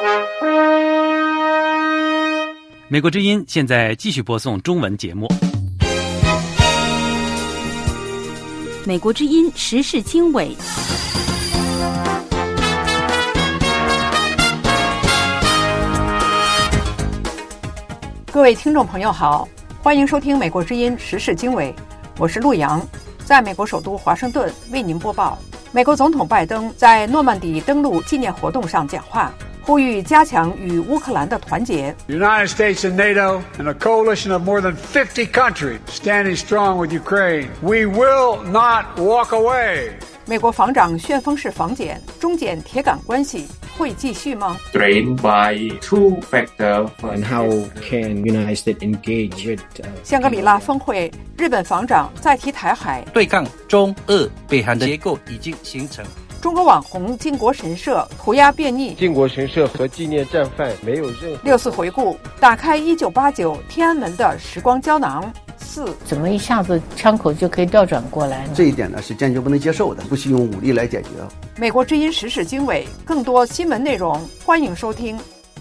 美国之音现在继续播送中文节目。 美国之音时事经纬， 各位听众朋友好，欢迎收听美国之音时事经纬，我是陆洋，在美国首都华盛顿为您播报。美国总统拜登在诺曼底登陆纪念活动上讲话，呼吁加强与乌克兰的团结。 The United States and NATO and a coalition of more than 50 countries standing strong with Ukraine. We will not walk away. 美国防长旋风式防检，中检铁杆关系会继续吗？ Strained by two factors. And how can United States engage with 香格里拉峰会，日本防长再提台海， 对抗中俄北韩的结构已经形成。 中国网红靖国神社涂鸦变异， 靖国神社和纪念战犯没有任何。 6次回顾，打开1989天安门的时光胶囊。4， 怎么一下子枪口就可以调转过来呢？ 这一点呢是坚决不能接受的，不惜用武力来解决。 美国之音时事经纬，更多新闻内容，欢迎收听。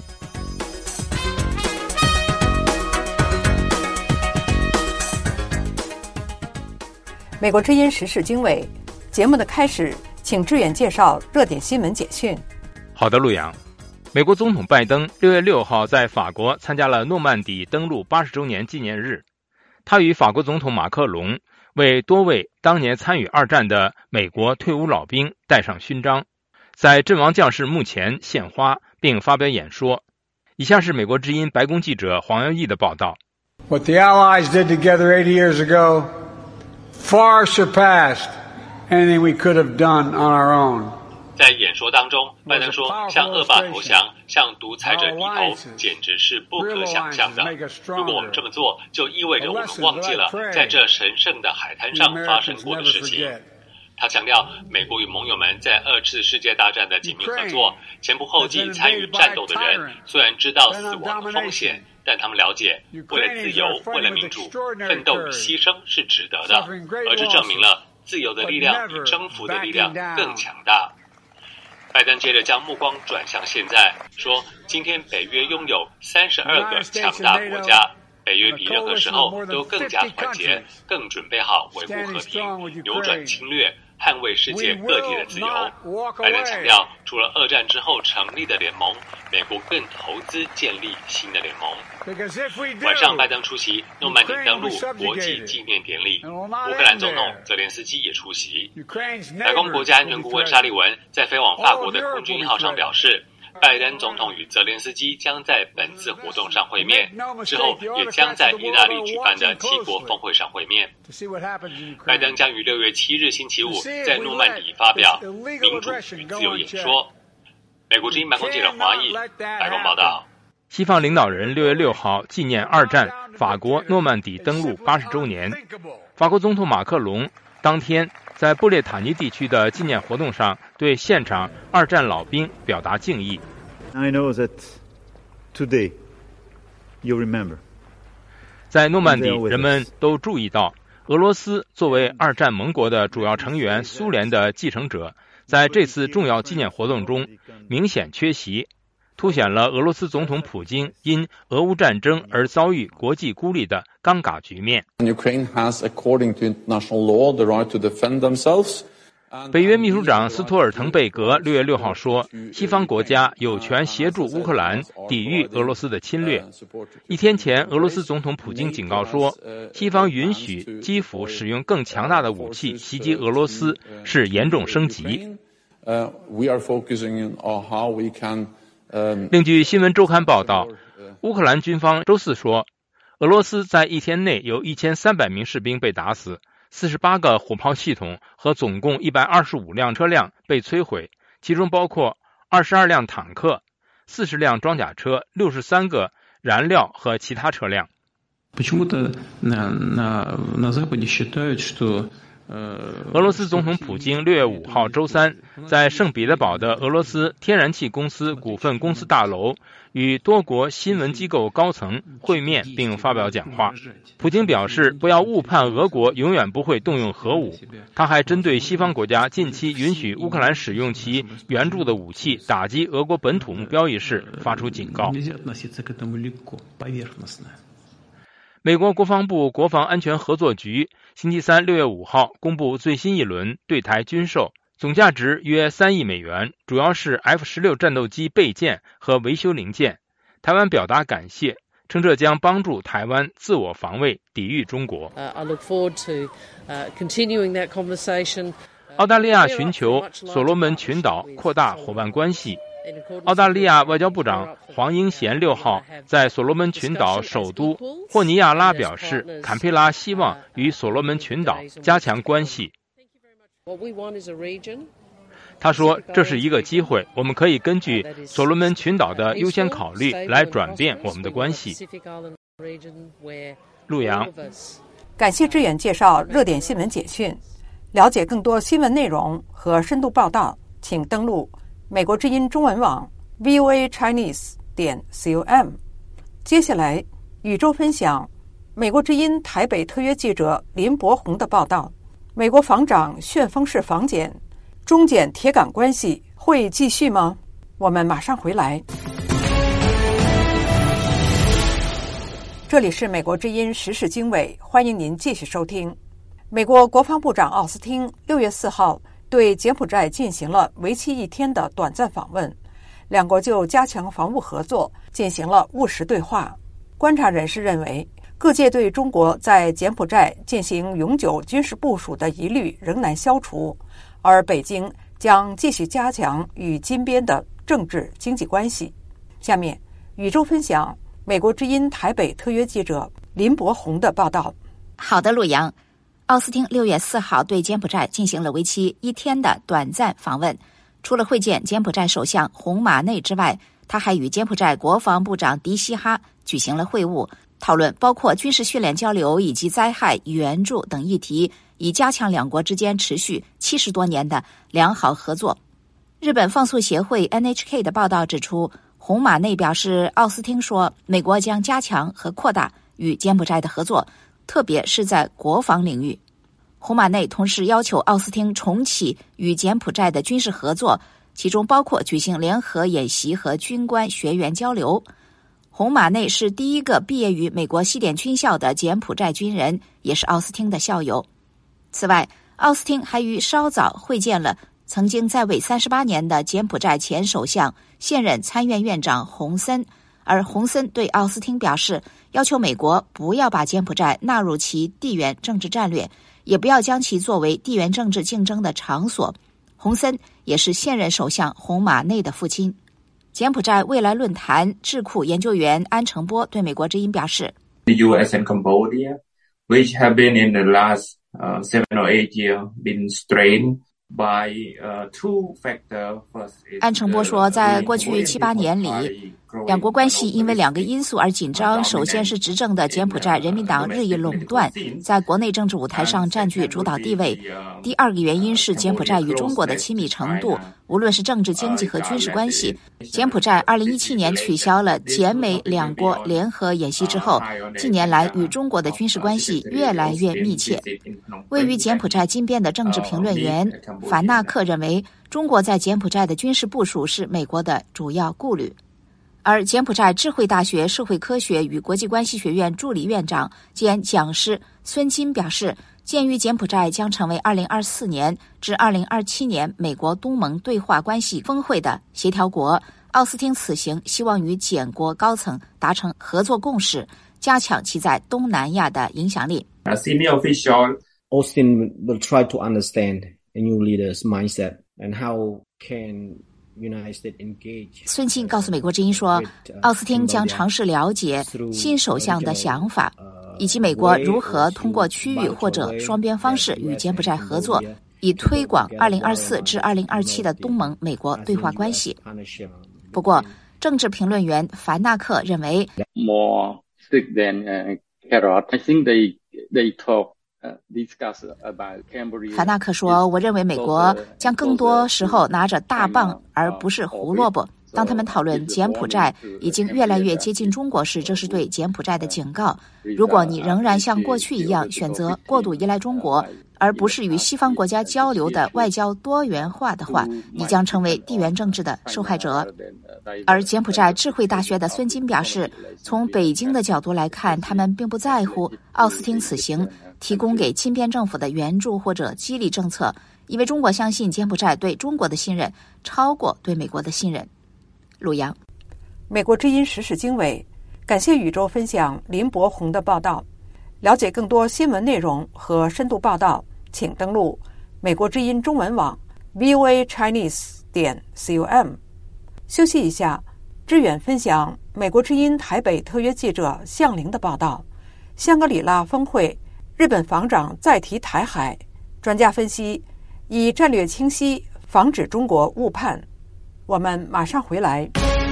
美国之音时事经纬节目的开始，请志远介绍热点新闻简讯。 好的，陆阳。美国总统拜登6月6号在法国参加了诺曼底登陆80周年纪念日，他与法国总统马克龙为多位当年参与二战的美国退伍老兵戴上勋章，在阵亡将士墓前献花并发表演说。以下是美国之音白宫记者黄耀义的报道。 What the Allies did together 80 years ago far surpassed anything we could have done on our own. 在演说当中，拜登说，向恶霸投降，向独裁者低头，简直是不可想象的。如果我们这么做，就意味着我们忘记了在这神圣的海滩上发生过的事情。他强调，美国与盟友们在2次世界大战的紧密合作，前仆后继参与战斗的人，虽然知道死亡的风险，但他们了解，为了自由，为了民主，奋斗与牺牲是值得的，而这证明了自由的力量比征服的力量更强大。拜登接着将目光转向现在，说今天北约拥有32个强大国家，北约比任何时候都更加团结，更准备好维护和平，扭转侵略，捍卫世界各地的自由。拜登强调，除了2战之后成立的联盟，美国更投资建立新的联盟。晚上，拜登出席诺曼底登陆国际纪念典礼，乌克兰总统泽连斯基也出席。白宫国家安全顾问沙利文在飞往法国的空军1号上表示，拜登总统与泽连斯基将在本次活动上会面，之后也将在意大利举办的7国峰会上会面。拜登将于6月7日星期五在诺曼底发表民主与自由演说。美国之音白宫记者华裔白宫报道。 西方领导人6月6号纪念二战法国诺曼底登陆80周年，法国总统马克龙当天在布列塔尼地区的纪念活动上对现场二战老兵表达敬意。 I know that today you remember. 在诺曼底，人们都注意到，俄罗斯作为二战盟国的主要成员苏联的继承者，在这次重要纪念活动中明显缺席，凸显了俄罗斯总统普京因俄乌战争而遭遇国际孤立的尴尬局面。 Ukraine has, according to international law, the right to defend themselves. 北约秘书长斯托尔滕贝格6月6号说，西方国家有权协助乌克兰抵御俄罗斯的侵略。一天前，俄罗斯总统普京警告说，西方允许基辅使用更强大的武器袭击俄罗斯是严重升级。另据新闻周刊报道，乌克兰军方周四说，俄罗斯在一天内有1300名士兵被打死，48个火炮系统和总共125辆车辆被摧毁，其中包括22辆坦克、40辆装甲车、63个燃料和其他车辆。 Почему-то на Западе считают, что 俄罗斯总统普京6月5号周三在圣彼得堡的俄罗斯天然气公司股份公司大楼与多国新闻机构高层会面并发表讲话。普京表示，不要误判俄国永远不会动用核武。他还针对西方国家近期允许乌克兰使用其援助的武器打击俄国本土目标一事发出警告。美国国防部国防安全合作局星期三6月5号公布最新一轮对台军售，总价值约3亿美元，主要是 F-16 战斗机备件和维修零件。台湾表达感谢，称这将帮助台湾自我防卫，抵御中国。澳大利亚寻求所罗门群岛扩大伙伴关系。澳大利亚外交部长黄英贤6号在所罗门群岛首都霍尼亚拉表示，坎培拉希望与所罗门群岛加强关系。他说，这是一个机会，我们可以根据所罗门群岛的优先考虑来转变我们的关系。陆阳， 感谢志远介绍热点新闻简讯。了解更多新闻内容和深度报道，请登录美国之音中文网 voachinese.com。 接下来宇宙分享美国之音台北特约记者林柏宏的报道。美国防长旋风式防检，中检铁杆关系会继续吗？我们马上回来。这里是美国之音时事经纬，欢迎您继续收听。美国国防部长奥斯汀6月4号对柬埔寨进行了为期1天的短暂访问，两国就加强防务合作进行了务实对话。观察人士认为，各界对中国在柬埔寨进行永久军事部署的疑虑仍难消除，而北京将继续加强与金边的政治经济关系。下面宇宙分享美国之音台北特约记者林柏宏的报道。 好的，陆阳。奥斯汀6月4号对柬埔寨进行了为期1天的短暂访问，除了会见柬埔寨首相洪马内之外，他还与柬埔寨国防部长迪西哈举行了会晤，讨论包括军事训练交流以及灾害援助等议题，以加强两国之间持续70多年的良好合作。日本放送协会 NHK 的报道指出，洪马内表示，奥斯汀说，美国将加强和扩大与柬埔寨的合作，特别是在国防领域。洪马内同时要求奥斯汀重启与柬埔寨的军事合作，其中包括举行联合演习和军官学员交流。洪马内是第一个毕业于美国西点军校的柬埔寨军人，也是奥斯汀的校友。此外，奥斯汀还于稍早会见了曾经在位38年的柬埔寨前首相、现任参院院长洪森，而洪森对奥斯汀表示，要求美国不要把柬埔寨纳入其地缘政治战略，也不要将其作为地缘政治竞争的场所。洪森也是现任首相洪马内的父亲。柬埔寨未来论坛智库研究员安成波对美国之音表示， The U.S. and Cambodia, which have been in the last 7 or 8 years been strained by two factors. 安成波说，在过去7、8年里，两国关系因为2个因素而紧张。首先是执政的柬埔寨人民党日益垄断，在国内政治舞台上占据主导地位。第2个原因是柬埔寨与中国的亲密程度，无论是政治、经济和军事关系。柬埔寨2017年取消了柬美2国联合演习之后，近年来与中国的军事关系越来越密切。位于柬埔寨金边的政治评论员凡纳克认为，中国在柬埔寨的军事部署是美国的主要顾虑。而柬埔寨智慧大学社会科学与国际关系学院助理院长兼讲师孙金表示，鉴于柬埔寨将成为2024年至2027年美国东盟对话关系峰会的协调国，奥斯汀此行希望与柬国高层达成合作共识，加强其在东南亚的影响力。 Senior official Austin will try to understand a new leader's mindset and how can 孙庆告诉美国之音说，奥斯汀将尝试了解新首相的想法，以及美国如何通过区域或者双边方式与柬埔寨合作，以推广2024至2027的东盟美国对话关系。不过，政治评论员凡纳克认为， More stick than carrot. I think they talk 法纳克说，我认为美国将更多时候拿着大棒而不是胡萝卜。当他们讨论柬埔寨已经越来越接近中国时，这是对柬埔寨的警告。如果你仍然像过去一样选择过度依赖中国，而不是与西方国家交流的外交多元化的话，你将成为地缘政治的受害者。而柬埔寨智慧大学的孙金表示，从北京的角度来看，他们并不在乎奥斯汀此行提供给金边政府的援助或者激励政策，因为中国相信柬埔寨对中国的信任超过对美国的信任。陆阳， 美国之音时事经纬，感谢宇宙分享林伯宏的报道。了解更多新闻内容和深度报道，请登录美国之音中文网 voachinese.com。休息一下，志远分享美国之音台北特约记者向玲的报道。香格里拉峰会，日本防长再提台海，专家分析以战略清晰防止中国误判。我们马上回来。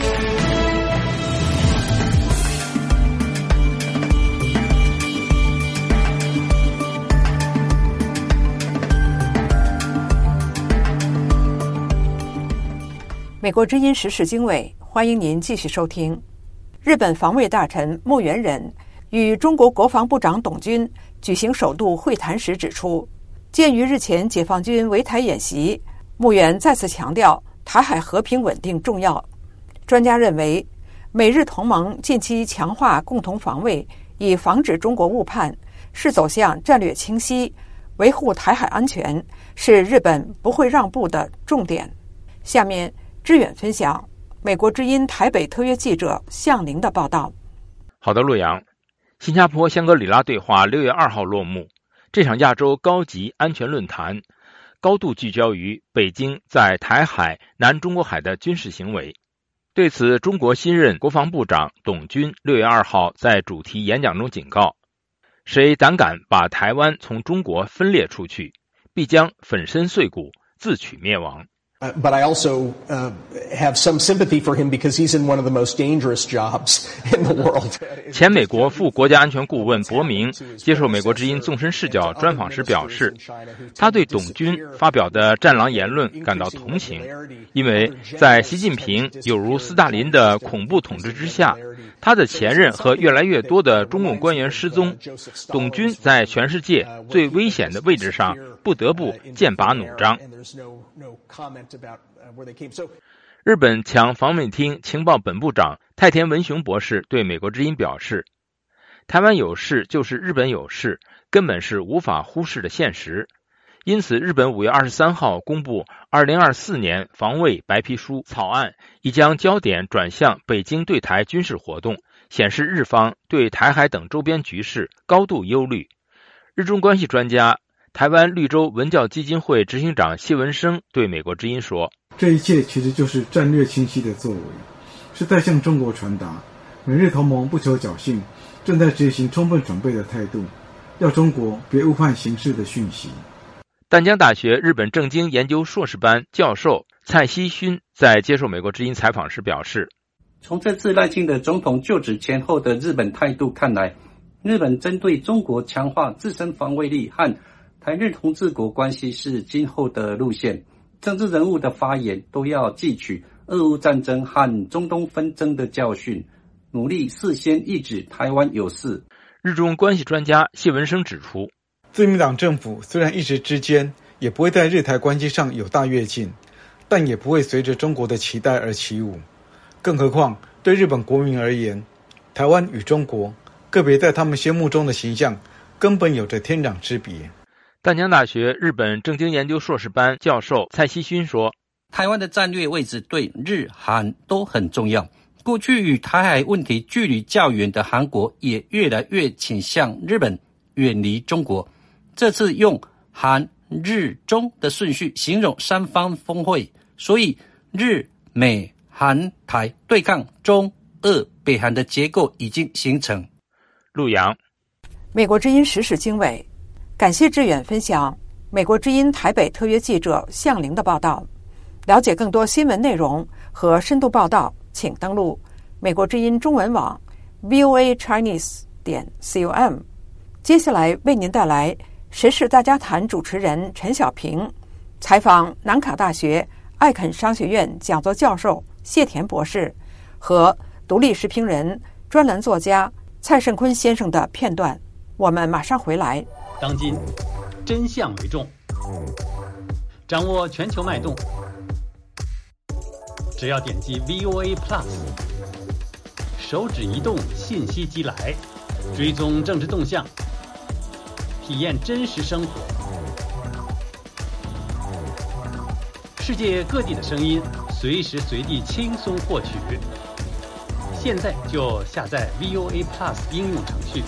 美国之音时事经纬，欢迎您继续收听。日本防卫大臣木原忍与中国国防部长董军举行首度会谈时指出，鉴于日前解放军围台演习，木原再次强调台海和平稳定重要。专家认为，美日同盟近期强化共同防卫，以防止中国误判，是走向战略清晰，维护台海安全是日本不会让步的重点。下面志远分享美国之音台北特约记者向玲的报道。 好的，陆阳。新加坡香格里拉对话6月2号落幕，这场亚洲高级安全论坛高度聚焦于北京在台海、南中国海的军事行为。对此，中国新任国防部长董军6月2号在主题演讲中警告，谁胆敢把台湾从中国分裂出去，必将粉身碎骨，自取灭亡。 But I also have some sympathy for him because he's in one of the most dangerous jobs in the world. 前美国副国家安全顾问伯明接受美国之音纵深视角专访时表示，他对董军发表的战狼言论感到同情，因为在习近平有如斯大林的恐怖统治之下，他的前任和越来越多的中共官员失踪，董军在全世界最危险的位置上不得不剑拔弩张。日本强防卫厅情报本部长太田文雄博士对美国之音表示，台湾有事就是日本有事，根本是无法忽视的现实。因此日本5月23号公布2024年防卫白皮书草案，已将焦点转向北京对台军事活动，显示日方对台海等周边局势高度忧虑。日中关系专家台湾绿洲文教基金会执行长谢文生对美国之音说， 这一切其实就是战略清晰的作为，是在向中国传达美日同盟不求侥幸，正在执行充分准备的态度，要中国别误判形势的讯息。 淡江大学日本政经研究硕士班教授蔡希勋在接受美国之音采访时表示， 从这次赖清德总统就职前后的日本态度看来，日本针对中国强化自身防卫力和台日同治国关系是今后的路线，政治人物的发言都要汲取俄乌战争和中东纷争的教训，努力事先抑制台湾有事。 日中关系专家谢文生指出， 自民党政府虽然一时之间也不会在日台关系上有大跃进，但也不会随着中国的期待而起舞。更何况对日本国民而言，台湾与中国个别在他们心目中的形象根本有着天壤之别。 淡江大学日本政经研究硕士班教授蔡希勋说， 台湾的战略位置对日韩都很重要，过去与台海问题距离较远的韩国也越来越倾向日本，远离中国。这次用韩日中的顺序形容三方峰会，所以日美韩台对抗中俄北韩的结构已经形成。 陆阳， 美国之音时事经纬，感谢志远分享美国之音台北特约记者向玲的报道。了解更多新闻内容和深度报道，请登录美国之音中文网 voachinese.com。接下来为您带来时事大家谈主持人陈小平采访南卡大学艾肯商学院讲座教授谢田博士和独立时评人、专栏作家蔡胜坤先生的片段。我们马上回来。 当今真相为重，掌握全球脉动，只要点击 VOA Plus， 手指移动，信息即来，追踪政治动向，体验真实生活，世界各地的声音，随时随地轻松获取。现在就下载 VOA Plus 应用程序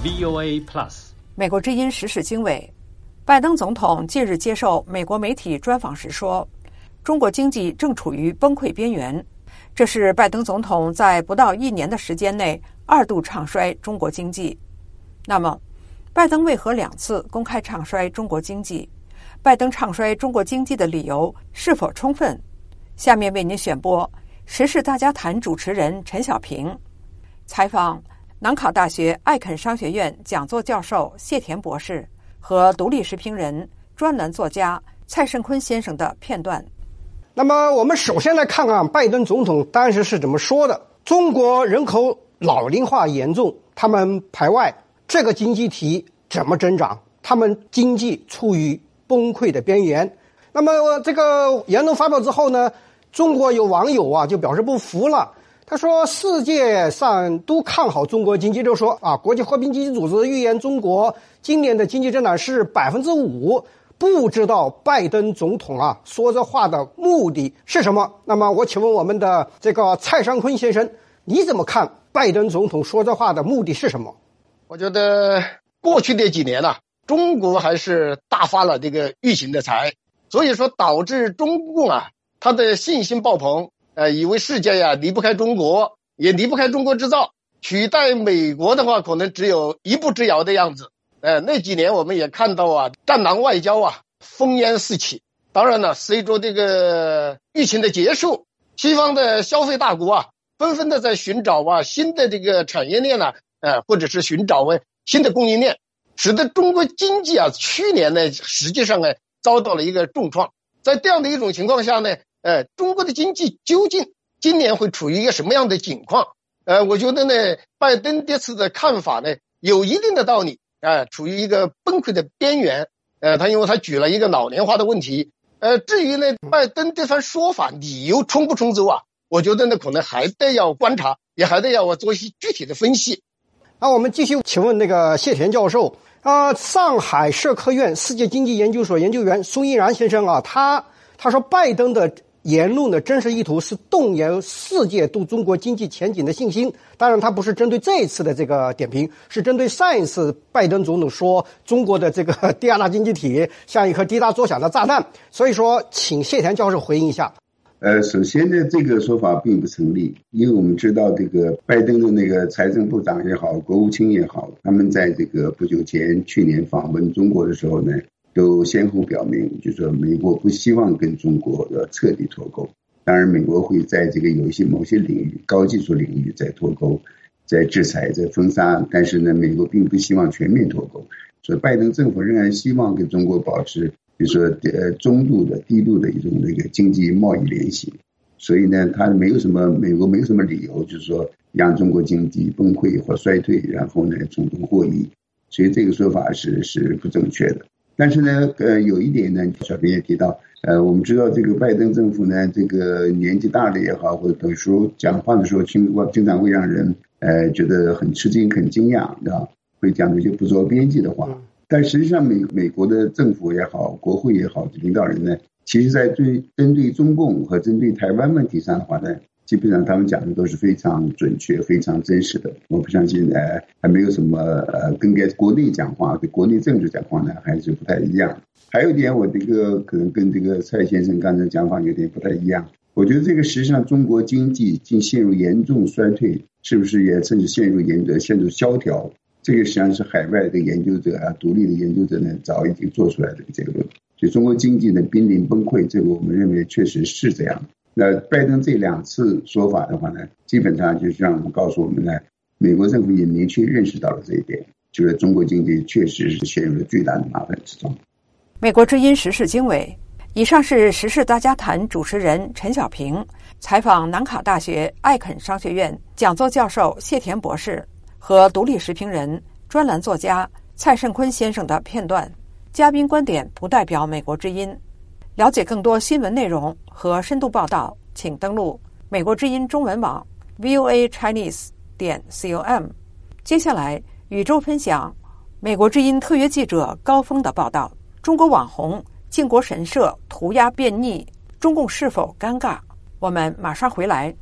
VOA Plus。 美国之音时事经纬，拜登总统近日接受美国媒体专访时说，中国经济正处于崩溃边缘。这是拜登总统在不到1年的时间内2度唱衰中国经济。那么，拜登为何2次公开唱衰中国经济？拜登唱衰中国经济的理由是否充分？下面为您选播时事大家谈主持人陈小平采访南卡大学艾肯商学院讲座教授谢田博士和独立时评人、专栏作家蔡胜坤先生的片段。 那么我们首先来看看拜登总统当时是怎么说的。中国人口老龄化严重，他们排外，这个经济体怎么增长？他们经济处于崩溃的边缘。那么这个言论发表之后呢，中国有网友就表示不服了。他说世界上都看好中国经济，就说国际货币基金组织预言中国今年的经济增长是 5%， 不知道拜登总统说这话的目的是什么。那么我请问我们的这个蔡尚坤先生，你怎么看拜登总统说这话的目的是什么？ 我觉得过去的几年中国还是大发了这个疫情的财，所以说导致中共他的信心爆棚，以为世界离不开中国，也离不开中国制造，取代美国的话可能只有一步之遥的样子。那几年我们也看到战狼外交烽烟四起。当然了，随着这个疫情的结束，西方的消费大国纷纷的在寻找新的这个产业链或者是寻找新的供应链，使得中国经济去年呢实际上遭到了一个重创。在这样的一种情况下呢，中国的经济究竟今年会处于一个什么样的境况？我觉得呢，拜登这次的看法呢有一定的道理，处于一个崩溃的边缘。因为他举了一个老龄化的问题。至于呢，拜登这番说法理由充不充足我觉得呢可能还得要观察，也还得要做一些具体的分析。 那我们继续请问那个谢田教授。上海社科院世界经济研究所研究员苏一然先生他说拜登的言论的真实意图是动摇世界对中国经济前景的信心。当然他不是针对这一次的这个点评，是针对上一次拜登总统说中国的这个第2大经济体像一颗滴答作响的炸弹。所以说请谢田教授回应一下。 首先呢，这个说法并不成立，因为我们知道这个拜登的那个财政部长也好，国务卿也好，他们在这个不久前去年访问中国的时候呢，都先后表明，就是说美国不希望跟中国彻底脱钩。当然，美国会在这个有一些某些领域、高技术领域在脱钩、在制裁、在封杀，但是呢，美国并不希望全面脱钩。所以，拜登政府仍然希望跟中国保持，就是说中度的、低度的一种那个经济贸易联系。所以呢，他美国没有什么理由，就是说让中国经济崩溃或衰退，然后呢从中获益。所以这个说法是不正确的。但是呢，有一点呢，小平也提到，我们知道这个拜登政府呢，这个年纪大的也好，或者有时候讲话的时候，经常会让人觉得很吃惊、很惊讶，对吧？会讲一些不着边际的话。但实际上，美国的政府也好，国会也好，领导人呢，其实在针对中共和针对台湾问题上的话呢，基本上他们讲的都是非常准确、非常真实的。我不相信还没有什么跟国内讲话、跟国内政治讲话呢，还是不太一样。还有一点，我这个可能跟这个蔡先生刚才讲法有点不太一样。我觉得这个实际上中国经济竟陷入严重衰退，是不是也甚至陷入萧条？这个实际上是海外的研究者独立的研究者呢，早已经做出来的这个论。所以中国经济的濒临崩溃，这个我们认为确实是这样。那拜登这2次说法的话呢，基本上就是让我们告诉我们呢，美国政府也明确认识到了这一点。 这个中国经济确实是陷入了巨大的麻烦之中。 美国之音时事经纬，以上是时事大家谈主持人陈小平采访南卡大学艾肯商学院讲座教授谢田博士和独立时评人、专栏作家蔡胜坤先生的片段。嘉宾观点不代表美国之音。了解更多新闻内容和深度报道，请登录美国之音中文网 voachinese.com。 接下来宇宙分享美国之音特约记者高峰的报道：中国网红靖国神社涂鸦变逆，中共是否尴尬？我们马上回来。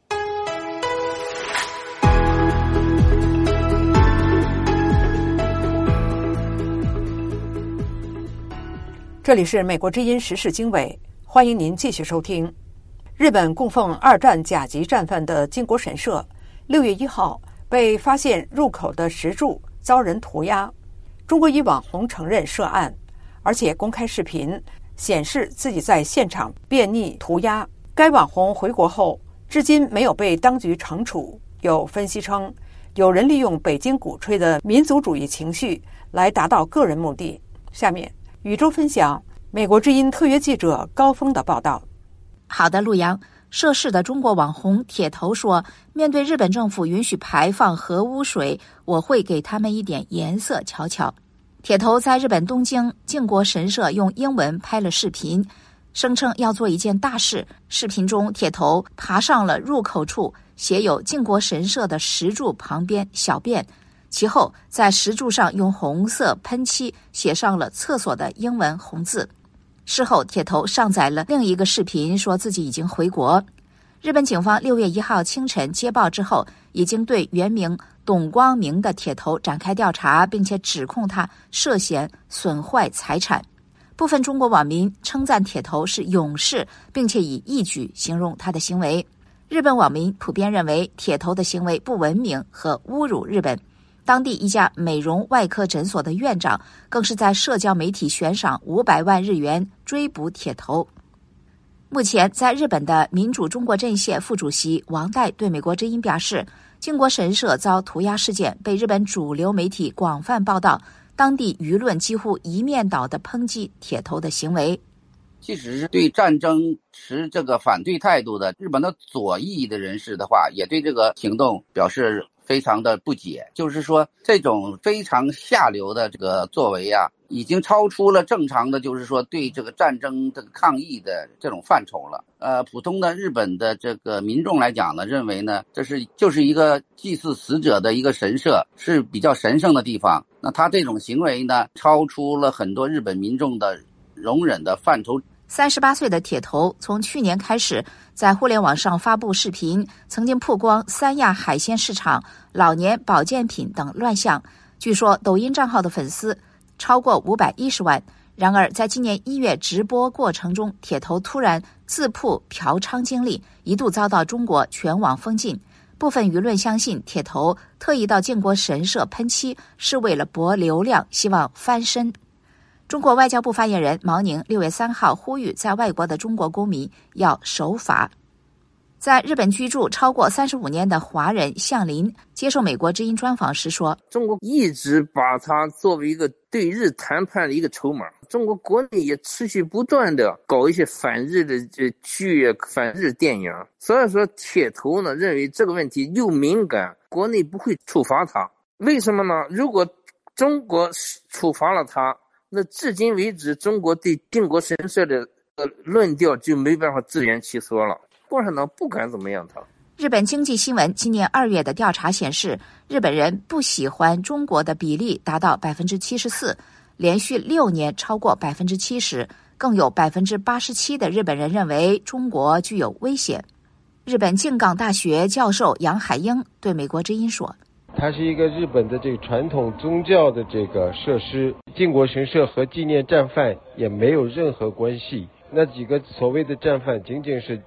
这里是美国之音时事经纬，欢迎您继续收听。日本供奉二战甲级战犯的靖国神社6月1号被发现入口的石柱遭人涂鸦。中国一网红承认涉案，而且公开视频显示自己在现场变逆涂鸦。该网红回国后至今没有被当局惩处。有分析称，有人利用北京鼓吹的民族主义情绪来达到个人目的。下面宇宙分享美国之音特约记者高峰的报道。 好的，陆阳。涉事的中国网红铁头说，面对日本政府允许排放核污水，我会给他们一点颜色瞧瞧。铁头在日本东京靖国神社用英文拍了视频，声称要做一件大事。视频中，铁头爬上了入口处写有靖国神社的石柱旁边小便，其后在石柱上用红色喷漆写上了厕所的英文红字。事后，铁头上载了另一个视频，说自己已经回国。日本警方6月1号清晨接报之后，已经对原名董光明的铁头展开调查，并且指控他涉嫌损坏财产。部分中国网民称赞铁头是勇士，并且以义举形容他的行为。日本网民普遍认为铁头的行为不文明和侮辱日本。当地一家美容外科诊所的院长更是在社交媒体悬赏500万日元追捕铁头。目前，在日本的民主中国阵线副主席王岱对美国之音表示，靖国神社遭涂鸦事件被日本主流媒体广泛报道，当地舆论几乎一面倒地抨击铁头的行为。 即使是对战争持这个反对态度的日本的左翼的人士的话，也对这个行动表示非常的不解。就是说，这种非常下流的这个作为啊，已经超出了正常的就是说对这个战争这个抗议的这种范畴了。普通的日本的这个民众来讲呢，认为呢，就是一个祭祀死者的一个神社，是比较神圣的地方。那他这种行为呢，超出了很多日本民众的容忍的范畴。 38岁的铁头从去年开始在互联网上发布视频，曾经曝光三亚海鲜市场、老年保健品等乱象。据说抖音账号的粉丝超过510万。然而在今年1月直播过程中，铁头突然自曝嫖娼经历，一度遭到中国全网封禁。部分舆论相信铁头特意到靖国神社喷漆是为了博流量，希望翻身。中国外交部发言人毛宁6月3号呼吁在外国的中国公民要守法。在日本居住超过35年的华人向林接受美国之音专访时说， 中国一直把它作为一个对日谈判的一个筹码，中国国内也持续不断的搞一些反日的剧、反日电影。所以说铁头呢认为这个问题又敏感，国内不会处罚他。为什么呢？如果中国处罚了他，那至今为止中国对靖国神社的论调就没办法自圆其说了。共产党不敢怎么样他。 日本经济新闻今年2月的调查显示，日本人不喜欢中国的比例达到 74%， 连续6年超过 70%， 更有 87% 的日本人认为中国具有威胁。日本静冈大学教授杨海英对美国之音说， 它是一个日本的这个传统宗教的这个设施，靖国神社和纪念战犯也没有任何关系。那几个所谓的战犯仅仅是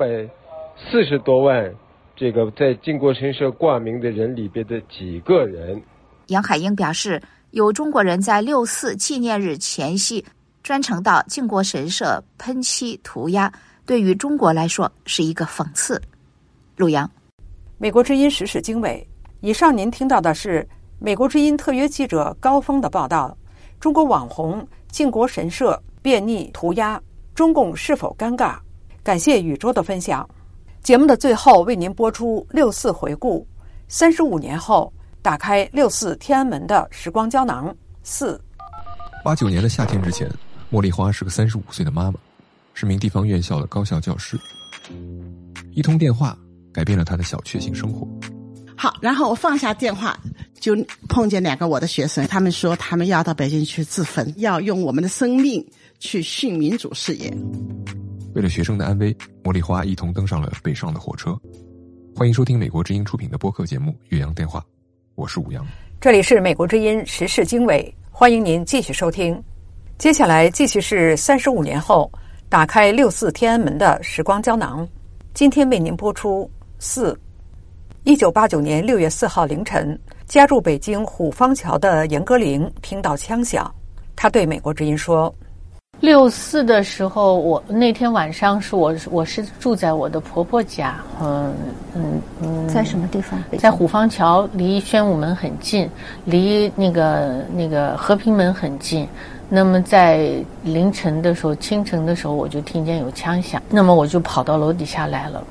240多万这个在靖国神社挂名的人里边的几个人。 杨海英表示，有中国人在6·4纪念日前夕专程到靖国神社喷漆涂鸦，对于中国来说是一个讽刺。陆阳， 美国之音时事经纬。以上您听到的是美国之音特约记者高峰的报道：中国网红靖国神社便溺涂鸦，中共是否尴尬？感谢宇宙的分享。节目的最后为您播出6·4回顾，35年后打开6·4天安门的时光胶囊4。 89年的夏天之前，茉莉花是个35岁的妈妈，是名地方院校的高校教师。一通电话改变了她的小确幸生活。 好，然后我放下电话，就碰见2个我的学生，他们说他们要到北京去自焚，要用我们的生命去殉民主事业。 为了学生的安危，茉莉花一同登上了北上的火车。欢迎收听美国之音出品的播客节目《岳阳电话》，我是武阳。 这里是美国之音时事经纬，欢迎您继续收听。接下来继续是35年后打开6·4天安门的时光胶囊。今天为您播出4。1989年6月4号凌晨，家住北京虎坊桥的严歌苓听到枪响，他对美国之音说 ：6·4的时候，我那天晚上是我是住在我的婆婆家， 在什么地方？ 在虎坊桥，离宣武门很近，离那个和平门很近。那么在凌晨的时候，清晨的时候，我就听见有枪响，那么我就跑到楼底下来了。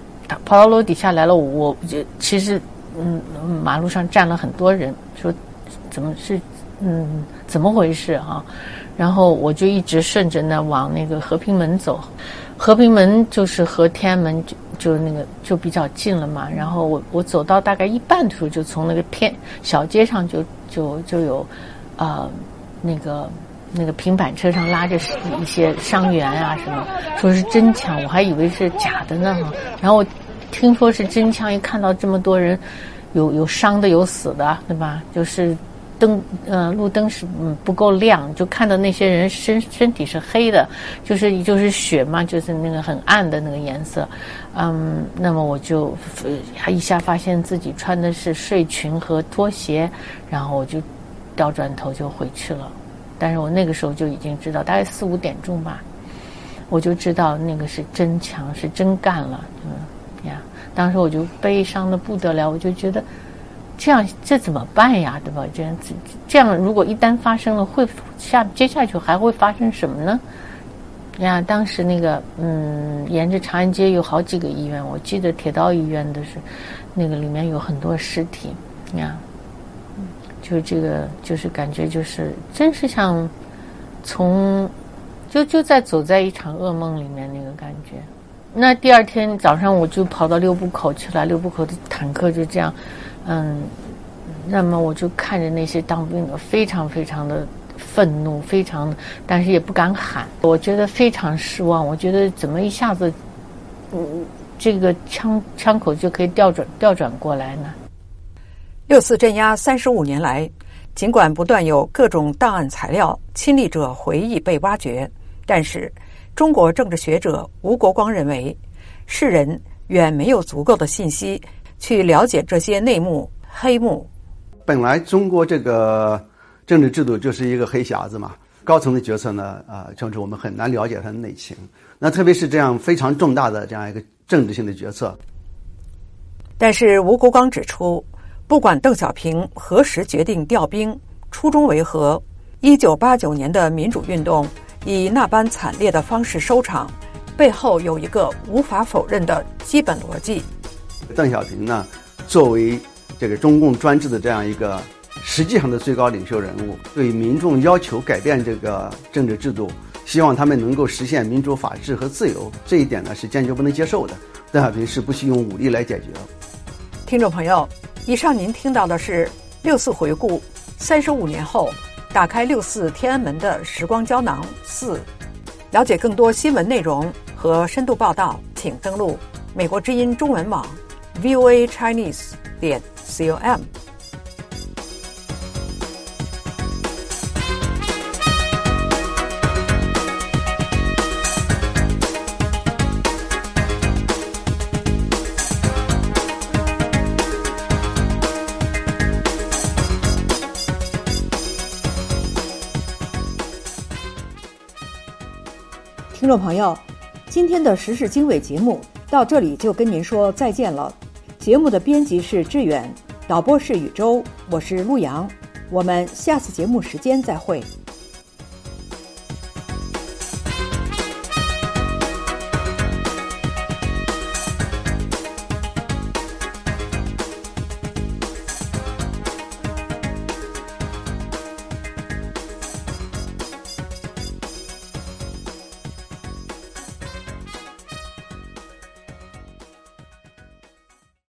我就其实马路上站了很多人，说怎么回事啊？然后我就一直顺着呢往那个和平门走，和平门就是和天安门就比较近了嘛。然后我走到大概一半的时候，就从那个小街上就有那个平板车上拉着一些伤员啊什么，说是真枪，我还以为是假的呢。然后我听说是真枪，一看到这么多人，有伤的有死的，对吧？就是路灯是不够亮，就看到那些人身体是黑的，就是血嘛，就是那个很暗的那个颜色。那么我就一下发现自己穿的是睡裙和拖鞋，然后我就掉转头就回去了。但是我那个时候就已经知道，大概4、5点钟吧，我就知道那个是真枪，是真干了。当时我就悲伤的不得了，我就觉得这怎么办呀，对吧？这样如果一旦发生了，接下去还会发生什么呢？当时那个沿着长安街有好几个医院，我记得铁道医院的是那个里面有很多尸体就这个就是感觉就是真是像就在走在一场噩梦里面那个感觉。那第二天早上我就跑到六部口去了，六部口的坦克就这样那么我就看着那些当兵的非常非常的愤怒，但是也不敢喊，我觉得非常失望。我觉得怎么一下子这个枪口就可以调转过来呢 ？6·4镇压35年来，尽管不断有各种档案材料、亲历者回忆被挖掘，但是中国政治学者吴国光认为，世人远没有足够的信息去了解这些内幕黑幕。 本来中国这个政治制度就是一个黑匣子嘛，高层的决策呢，甚至我们很难了解它的内情。那特别是这样非常重大的这样一个政治性的决策。 但是吴国光指出，不管邓小平何时决定调兵，初衷为何，1989年的民主运动以那般惨烈的方式收场，背后有一个无法否认的基本逻辑。 邓小平呢，作为这个中共专制的这样一个实际上的最高领袖人物，对民众要求改变这个政治制度，希望他们能够实现民主、法治和自由，这一点呢是坚决不能接受的。邓小平是不惜用武力来解决。 听众朋友，以上您听到的是6·4回顾35年后打开6·4天安门的时光胶囊4。了解更多新闻内容和深度报道，请登录美国之音中文网 voachinese.com。听众朋友，今天的时事经纬节目到这里就跟您说再见了。节目的编辑是志远， 导播是宇宙，我是陆阳，我们下次节目时间再会。